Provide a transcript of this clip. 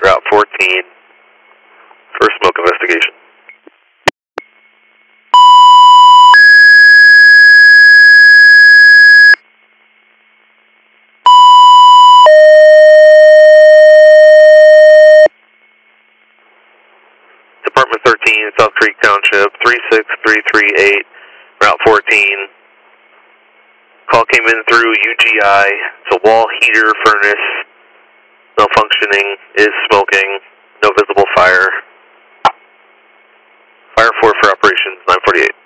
Route 14 for smoke investigation. Department 13, South Creek Township, 36338, Route 14. Call came in through UGI. It's a wall heater furnace. Malfunctioning, is smoking, no visible fire. Fire 4 for operations 948.